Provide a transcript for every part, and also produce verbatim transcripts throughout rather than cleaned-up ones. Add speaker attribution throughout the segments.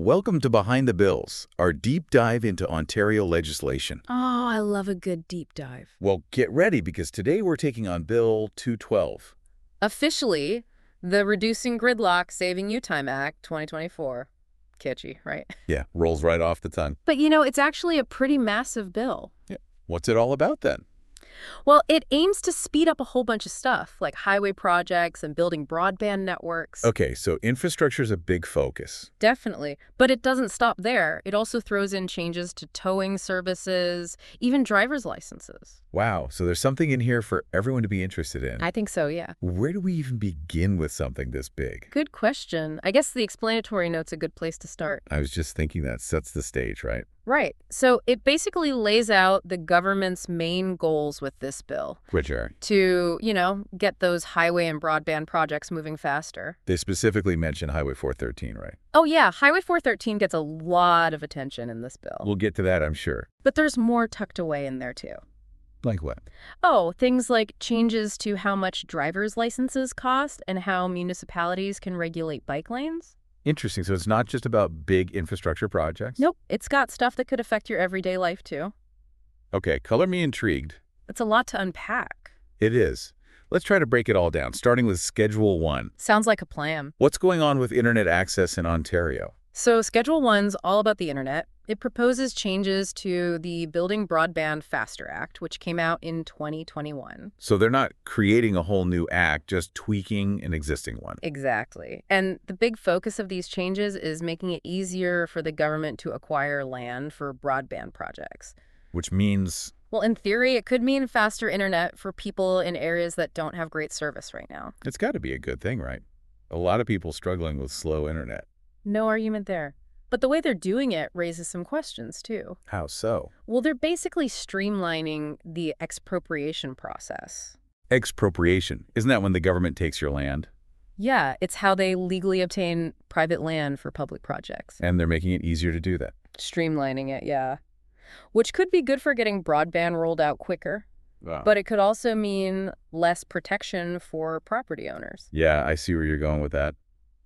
Speaker 1: Welcome to Behind the Bills, our deep dive into Ontario legislation.
Speaker 2: Oh, I love a good deep dive.
Speaker 1: Well, get ready because today we're taking on Bill two twelve.
Speaker 2: Officially, the Reducing Gridlock Saving You Time Act twenty twenty-four. Catchy, right?
Speaker 1: Yeah, rolls right off the tongue.
Speaker 2: But you know, it's actually a pretty massive bill.
Speaker 1: Yeah. What's it all about then?
Speaker 2: Well, it aims to speed up a whole bunch of stuff, like highway projects and building broadband networks.
Speaker 1: Okay, so infrastructure is a big focus.
Speaker 2: Definitely. But it doesn't stop there. It also throws in changes to towing services, even driver's licenses.
Speaker 1: Wow, so there's something in here for everyone to be interested in.
Speaker 2: I think so, yeah.
Speaker 1: Where do we even begin with something this big?
Speaker 2: Good question. I guess the explanatory note's a good place to start.
Speaker 1: I was just thinking that sets the stage, right?
Speaker 2: Right. So it basically lays out the government's main goals with this bill.
Speaker 1: Which are?
Speaker 2: To, you know, get those highway and broadband projects moving faster.
Speaker 1: They specifically mention Highway four thirteen, right?
Speaker 2: Oh, yeah. Highway four thirteen gets a lot of attention in this bill.
Speaker 1: We'll get to that, I'm sure.
Speaker 2: But there's more tucked away in there, too.
Speaker 1: Like what?
Speaker 2: Oh, things like changes to how much driver's licenses cost and how municipalities can regulate bike lanes.
Speaker 1: Interesting. So it's not just about big infrastructure projects?
Speaker 2: Nope. It's got stuff that could affect your everyday life, too.
Speaker 1: Okay, color me intrigued.
Speaker 2: It's a lot to unpack.
Speaker 1: It is. Let's try to break it all down, starting with Schedule one.
Speaker 2: Sounds like a plan.
Speaker 1: What's going on with internet access in Ontario?
Speaker 2: So Schedule one's all about the internet. It proposes changes to the Building Broadband Faster Act, which came out in twenty twenty-one.
Speaker 1: So they're not creating a whole new act, just tweaking an existing one.
Speaker 2: Exactly. And the big focus of these changes is making it easier for the government to acquire land for broadband projects.
Speaker 1: Which means...
Speaker 2: Well, in theory, it could mean faster internet for people in areas that don't have great service right now.
Speaker 1: It's got to be a good thing, right? A lot of people struggling with slow internet.
Speaker 2: No argument there. But the way they're doing it raises some questions, too.
Speaker 1: How so?
Speaker 2: Well, they're basically streamlining the expropriation process.
Speaker 1: Expropriation. Isn't that when the government takes your land?
Speaker 2: Yeah, it's how they legally obtain private land for public projects.
Speaker 1: And they're making it easier to do that.
Speaker 2: Streamlining it, yeah. Which could be good for getting broadband rolled out quicker.
Speaker 1: Wow.
Speaker 2: But it could also mean less protection for property owners.
Speaker 1: Yeah, I see where you're going with that.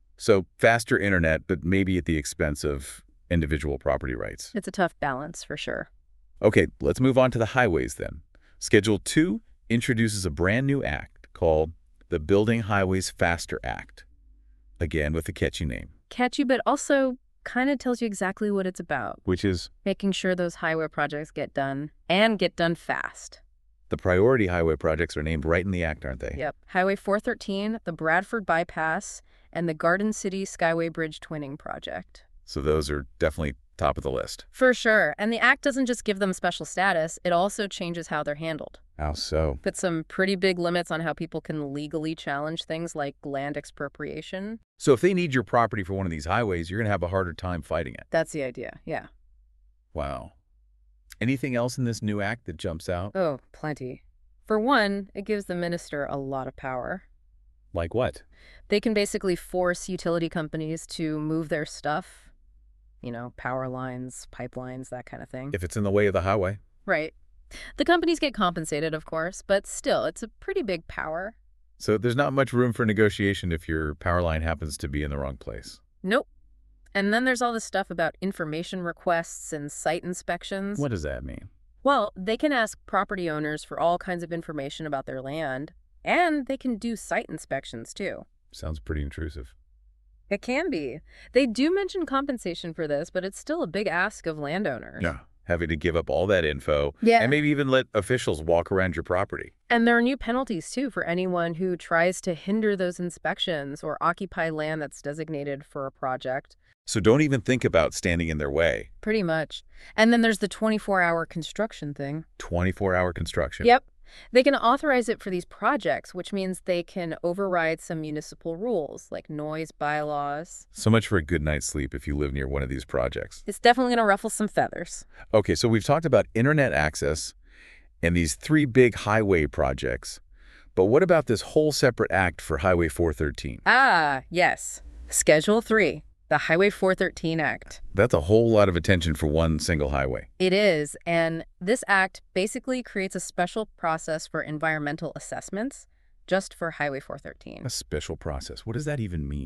Speaker 1: So faster internet, but maybe at the expense of individual property rights.
Speaker 2: It's a tough balance, for sure.
Speaker 1: Okay, let's move on to the highways then. Schedule two introduces a brand new act called the Building Highways Faster Act. Again, with a catchy name.
Speaker 2: Catchy, but also kind of tells you exactly what it's about.
Speaker 1: Which is?
Speaker 2: Making sure those highway projects get done, and get done fast.
Speaker 1: The priority highway projects are named right in the act, aren't they?
Speaker 2: Yep. Highway four thirteen, the Bradford Bypass, and the Garden City Skyway Bridge Twinning Project.
Speaker 1: So those are definitely top of the list.
Speaker 2: For sure. And the act doesn't just give them special status, it also changes how they're handled.
Speaker 1: How so?
Speaker 2: Put some pretty big limits on how people can legally challenge things like land expropriation.
Speaker 1: So if they need your property for one of these highways, you're going to have a harder time fighting it.
Speaker 2: That's the idea, yeah.
Speaker 1: Wow. Anything else in this new act that jumps out?
Speaker 2: Oh, plenty. For one, it gives the minister a lot of power.
Speaker 1: Like what?
Speaker 2: They can basically force utility companies to move their stuff. You know, power lines, pipelines, that kind of thing.
Speaker 1: If it's in the way of the highway.
Speaker 2: Right. The companies get compensated, of course, but still, it's a pretty big power.
Speaker 1: So there's not much room for negotiation if your power line happens to be in the wrong place.
Speaker 2: Nope. And then there's all this stuff about information requests and site inspections.
Speaker 1: What does that mean?
Speaker 2: Well, they can ask property owners for all kinds of information about their land, and they can do site inspections, too.
Speaker 1: Sounds pretty intrusive.
Speaker 2: It can be. They do mention compensation for this, but it's still a big ask of landowners.
Speaker 1: Yeah. Having to give up all that info.
Speaker 2: Yeah.
Speaker 1: And maybe even let officials walk around your property.
Speaker 2: And there are new penalties, too, for anyone who tries to hinder those inspections or occupy land that's designated for a project.
Speaker 1: So don't even think about standing in their way.
Speaker 2: Pretty much. And then there's the twenty-four hour construction thing.
Speaker 1: twenty-four hour construction.
Speaker 2: Yep. They can authorize it for these projects, which means they can override some municipal rules, like noise bylaws.
Speaker 1: So much for a good night's sleep if you live near one of these projects.
Speaker 2: It's definitely going to ruffle some feathers.
Speaker 1: Okay, so we've talked about internet access and these three big highway projects. But what about this whole separate act for Highway four thirteen?
Speaker 2: Ah, yes. Schedule three. The Highway four thirteen Act.
Speaker 1: That's a whole lot of attention for one single highway.
Speaker 2: It is, and this act basically creates a special process for environmental assessments just for Highway four thirteen.
Speaker 1: A special process. What does that even mean?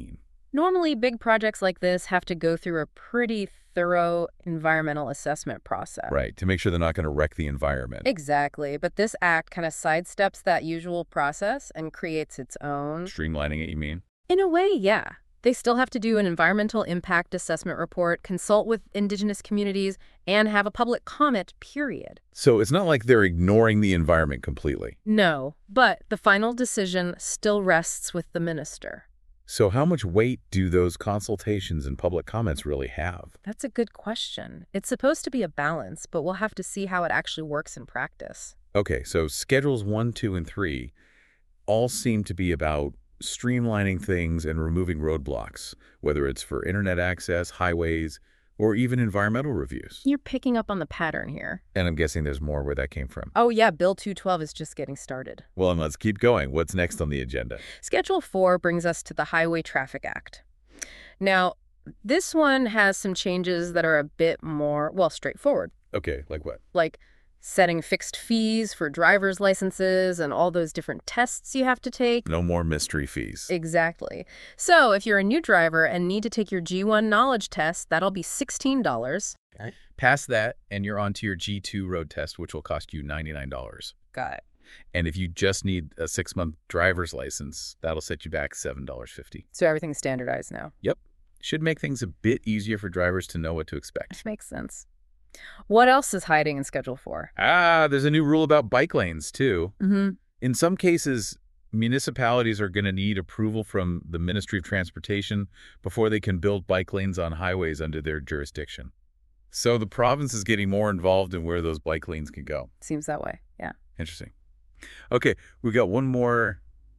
Speaker 2: Normally, big projects like this have to go through a pretty thorough environmental assessment process.
Speaker 1: Right, to make sure they're not going to wreck the environment.
Speaker 2: Exactly, but this act kind of sidesteps that usual process and creates its own.
Speaker 1: Streamlining it, you mean?
Speaker 2: In a way, yeah. They still have to do an environmental impact assessment report, consult with indigenous communities, and have a public comment period.
Speaker 1: So it's not like they're ignoring the environment completely.
Speaker 2: No, but the final decision still rests with the minister.
Speaker 1: So how much weight do those consultations and public comments really have?
Speaker 2: That's a good question. It's supposed to be a balance, but we'll have to see how it actually works in practice.
Speaker 1: Okay, so schedules one, two, and three all seem to be about streamlining things and removing roadblocks, whether it's for internet access, highways, or even environmental reviews.
Speaker 2: You're picking up on the pattern here.
Speaker 1: And I'm guessing there's more where that came from.
Speaker 2: Oh yeah, Bill two twelve is just getting started.
Speaker 1: Well, and let's keep going. What's next on the agenda?
Speaker 2: Schedule four brings us to the Highway Traffic Act. Now, this one has some changes that are a bit more, well, straightforward.
Speaker 1: Okay, like what?
Speaker 2: Like setting fixed fees for driver's licenses and all those different tests you have to take.
Speaker 1: No more mystery fees.
Speaker 2: Exactly. So if you're a new driver and need to take your G one knowledge test, that'll be sixteen dollars.
Speaker 1: Okay. Pass that, and you're on to your G two road test, which will cost you ninety-nine dollars.
Speaker 2: Got it.
Speaker 1: And if you just need a six-month driver's license, that'll set you back seven dollars and fifty cents.
Speaker 2: So everything's standardized now.
Speaker 1: Yep. Should make things a bit easier for drivers to know what to expect.
Speaker 2: Makes sense. What else is hiding in Schedule four?
Speaker 1: Ah, there's a new rule about bike lanes, too.
Speaker 2: Mm-hmm.
Speaker 1: In some cases, municipalities are going to need approval from the Ministry of Transportation before they can build bike lanes on highways under their jurisdiction. So the province is getting more involved in where those bike lanes can go.
Speaker 2: Seems that way, yeah.
Speaker 1: Interesting. Okay, we got one more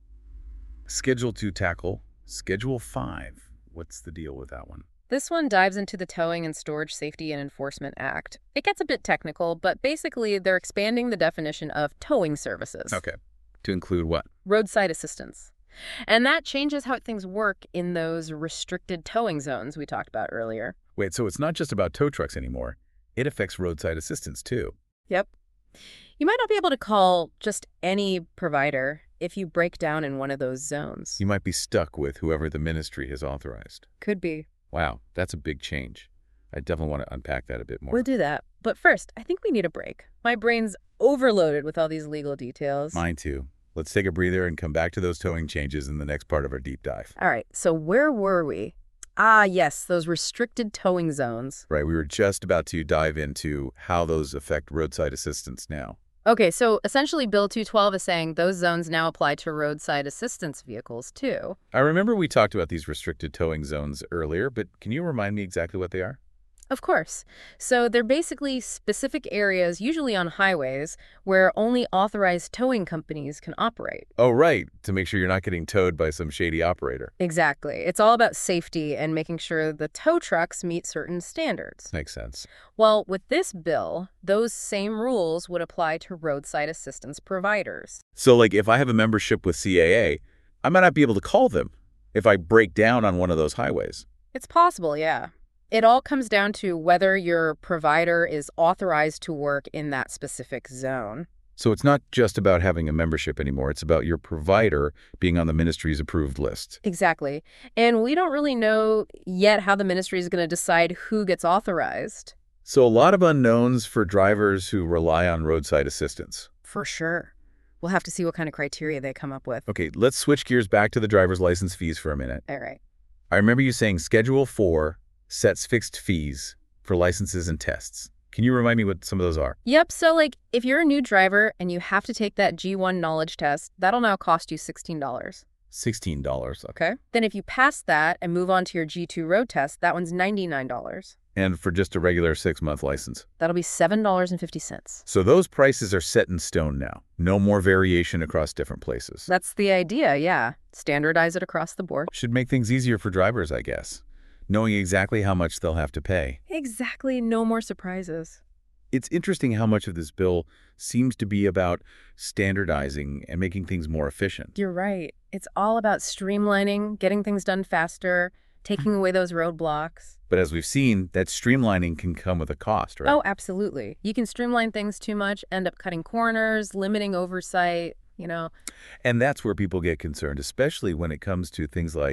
Speaker 1: schedule to tackle. Schedule five. What's the deal with that one?
Speaker 2: This one dives into the Towing and Storage Safety and Enforcement Act. It gets a bit technical, but basically they're expanding the definition of towing services.
Speaker 1: Okay. To include what?
Speaker 2: Roadside assistance. And that changes how things work in those restricted towing zones we talked about earlier.
Speaker 1: Wait, so it's not just about tow trucks anymore. It affects roadside assistance, too.
Speaker 2: Yep. You might not be able to call just any provider if you break down in one of those zones.
Speaker 1: You might be stuck with whoever the ministry has authorized.
Speaker 2: Could be.
Speaker 1: Wow, that's a big change. I definitely want to unpack that a bit more.
Speaker 2: We'll do that. But first, I think we need a break. My brain's overloaded with all these legal details.
Speaker 1: Mine too. Let's take a breather and come back to those towing changes in the next part of our deep dive.
Speaker 2: All right, so where were we? Ah, yes, those restricted towing zones.
Speaker 1: Right, we were just about to dive into how those affect roadside assistance now.
Speaker 2: Okay, so essentially Bill two twelve is saying those zones now apply to roadside assistance vehicles, too.
Speaker 1: I remember we talked about these restricted towing zones earlier, but can you remind me exactly what they are?
Speaker 2: Of course. So they're basically specific areas, usually on highways, where only authorized towing companies can operate.
Speaker 1: Oh, right, to make sure you're not getting towed by some shady operator.
Speaker 2: Exactly. It's all about safety and making sure the tow trucks meet certain standards.
Speaker 1: Makes sense.
Speaker 2: Well, with this bill, those same rules would apply to roadside assistance providers.
Speaker 1: So, like, if I have a membership with C A A, I might not be able to call them if I break down on one of those highways.
Speaker 2: It's possible, yeah. It all comes down to whether your provider is authorized to work in that specific zone.
Speaker 1: So it's not just about having a membership anymore. It's about your provider being on the ministry's approved list.
Speaker 2: Exactly. And we don't really know yet how the ministry is going to decide who gets authorized.
Speaker 1: So a lot of unknowns for drivers who rely on roadside assistance.
Speaker 2: For sure. We'll have to see what kind of criteria they come up with.
Speaker 1: Okay, let's switch gears back to the driver's license fees for a minute.
Speaker 2: All right.
Speaker 1: I remember you saying Schedule four sets fixed fees for licenses and tests. Can you remind me what some of those are?
Speaker 2: Yep. So, like, if you're a new driver and you have to take that G one knowledge test, that'll now cost you sixteen dollars.
Speaker 1: sixteen dollars. Okay.
Speaker 2: Then if you pass that and move on to your G two road test, that one's ninety-nine dollars.
Speaker 1: And for just a regular six-month license?
Speaker 2: That'll be seven dollars and fifty cents.
Speaker 1: So those prices are set in stone now. No more variation across different places.
Speaker 2: That's the idea, yeah. Standardize it across the board.
Speaker 1: Should make things easier for drivers, I guess, knowing exactly how much they'll have to pay.
Speaker 2: Exactly. No more surprises.
Speaker 1: It's interesting how much of this bill seems to be about standardizing and making things more efficient.
Speaker 2: You're right. It's all about streamlining, getting things done faster, taking away those roadblocks.
Speaker 1: But as we've seen, that streamlining can come with a cost, right?
Speaker 2: Oh, absolutely. You can streamline things too much, end up cutting corners, limiting oversight, you know.
Speaker 1: And that's where people get concerned, especially when it comes to things like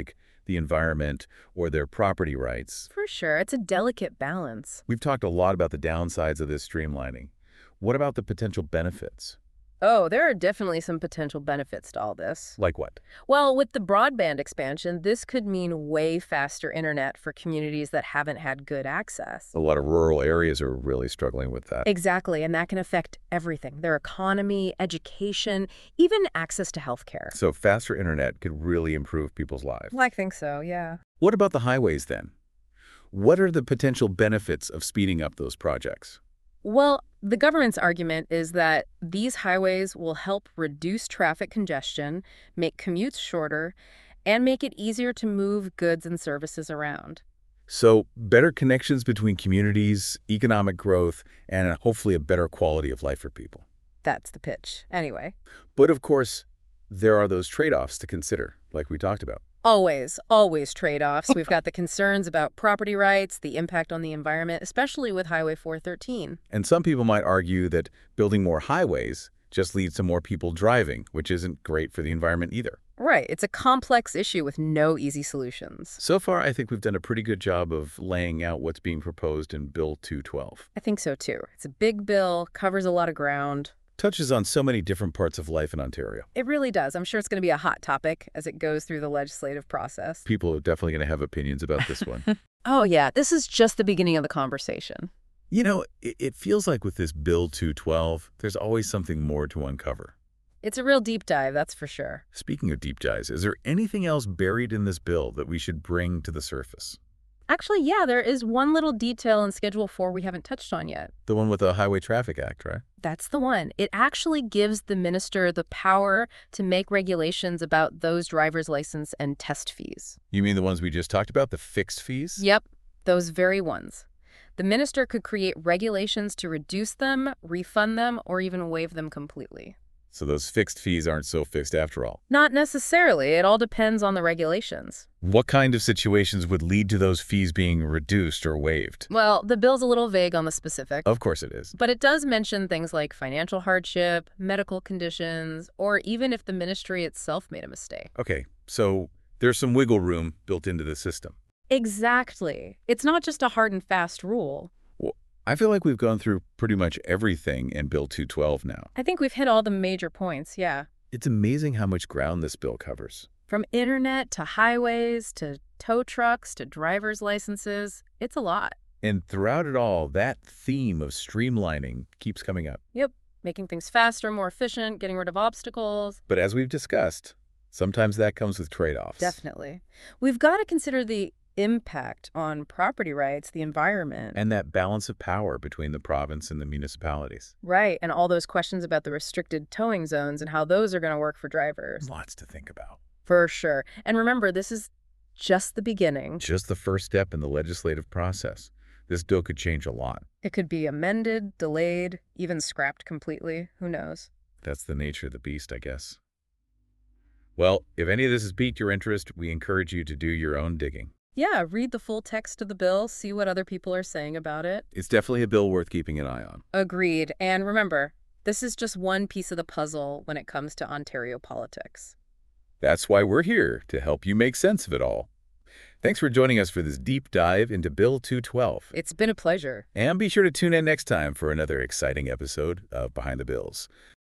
Speaker 1: the environment or their property rights.
Speaker 2: For sure, it's a delicate balance.
Speaker 1: We've talked a lot about the downsides of this streamlining. What about the potential benefits?
Speaker 2: Oh, there are definitely some potential benefits to all this.
Speaker 1: Like what?
Speaker 2: Well, with the broadband expansion, this could mean way faster internet for communities that haven't had good access.
Speaker 1: A lot of rural areas are really struggling with that.
Speaker 2: Exactly, and that can affect everything, their economy, education, even access to healthcare.
Speaker 1: So faster internet could really improve people's lives.
Speaker 2: Well, I think so, yeah.
Speaker 1: What about the highways then? What are the potential benefits of speeding up those projects?
Speaker 2: Well, the government's argument is that these highways will help reduce traffic congestion, make commutes shorter, and make it easier to move goods and services around.
Speaker 1: So better connections between communities, economic growth, and hopefully a better quality of life for people.
Speaker 2: That's the pitch. Anyway,
Speaker 1: But of course, there are those trade-offs to consider, like we talked about.
Speaker 2: always, always trade-offs. We've got the concerns about property rights, the impact on the environment, especially with Highway four thirteen.
Speaker 1: And some people might argue that building more highways just leads to more people driving, which isn't great for the environment either.
Speaker 2: Right, it's a complex issue with no easy solutions.
Speaker 1: So far, I think we've done a pretty good job of laying out what's being proposed in Bill two twelve.
Speaker 2: I think so too. It's a big bill, covers a lot of ground.
Speaker 1: Touches on so many different parts of life in Ontario.
Speaker 2: It really does. I'm sure it's going to be a hot topic as it goes through the legislative process.
Speaker 1: People are definitely going to have opinions about this one.
Speaker 2: Oh, yeah, this is just the beginning of the conversation.
Speaker 1: You know, it, it feels like with this Bill two twelve, there's always something more to uncover.
Speaker 2: It's a real deep dive, that's for sure.
Speaker 1: Speaking of deep dives, is there anything else buried in this bill that we should bring to the surface?
Speaker 2: Actually, yeah, there is one little detail in Schedule four we haven't touched on yet.
Speaker 1: The one with the Highway Traffic Act, right?
Speaker 2: That's the one. It actually gives the minister the power to make regulations about those driver's license and test fees.
Speaker 1: You mean the ones we just talked about, the fixed fees?
Speaker 2: Yep, those very ones. The minister could create regulations to reduce them, refund them, or even waive them completely.
Speaker 1: So those fixed fees aren't so fixed after all.
Speaker 2: Not necessarily. It all depends on the regulations.
Speaker 1: What kind of situations would lead to those fees being reduced or waived?
Speaker 2: Well, the bill's a little vague on the specifics.
Speaker 1: Of course it is.
Speaker 2: But it does mention things like financial hardship, medical conditions, or even if the ministry itself made a mistake.
Speaker 1: Okay, so there's some wiggle room built into the system.
Speaker 2: Exactly. It's not just a hard and fast rule.
Speaker 1: Well, I feel like we've gone through pretty much everything in Bill two twelve now.
Speaker 2: I think we've hit all the major points, yeah.
Speaker 1: It's amazing how much ground this bill covers.
Speaker 2: From internet to highways to tow trucks to driver's licenses, it's a lot.
Speaker 1: And throughout it all, that theme of streamlining keeps coming up.
Speaker 2: Yep, making things faster, more efficient, getting rid of obstacles.
Speaker 1: But as we've discussed, sometimes that comes with trade-offs.
Speaker 2: Definitely. We've got to consider the impact on property rights, the environment.
Speaker 1: And that balance of power between the province and the municipalities.
Speaker 2: Right, and all those questions about the restricted towing zones and how those are going to work for drivers.
Speaker 1: Lots to think about.
Speaker 2: For sure. And remember, this is just the beginning.
Speaker 1: Just the first step in the legislative process. This bill could change a lot.
Speaker 2: It could be amended, delayed, even scrapped completely. Who knows?
Speaker 1: That's the nature of the beast, I guess. Well, if any of this has piqued your interest, we encourage you to do your own digging.
Speaker 2: Yeah, read the full text of the bill, see what other people are saying about it.
Speaker 1: It's definitely a bill worth keeping an eye on.
Speaker 2: Agreed. And remember, this is just one piece of the puzzle when it comes to Ontario politics.
Speaker 1: That's why we're here, to help you make sense of it all. Thanks for joining us for this deep dive into Bill two twelve.
Speaker 2: It's been a pleasure.
Speaker 1: And be sure to tune in next time for another exciting episode of Behind the Bills.